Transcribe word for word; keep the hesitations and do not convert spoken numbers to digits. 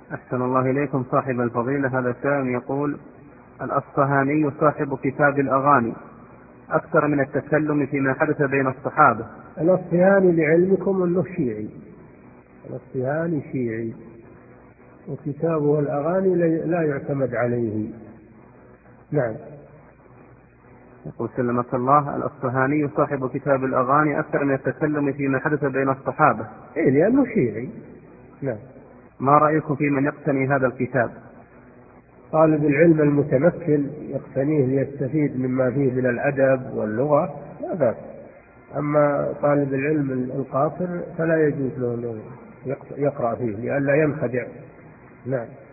أحسن الله إليكم صاحب الفضيلة. هذا سائل يقول: الأصفهاني صاحب كتاب الأغاني أكثر من التكلم فيما حدث بين الصحابة. الأصفهاني لعلمكم أنه شيعي، الأصفهاني شيعي، وكتابه الأغاني لا يعتمد عليه. نعم. يقول: سلمك الله، الأصفهاني صاحب كتاب الأغاني أكثر من التكلم فيما حدث بين الصحابة. إيه، لأنه شيعي. نعم. ما رأيكم في من يقتني هذا الكتاب؟ طالب العلم المتمكن يقتنيه ليستفيد مما فيه من الأدب واللغة لا بأس، أما طالب العلم القاصر فلا يجوز له يقرأ فيه لئلا ينخدع. نعم.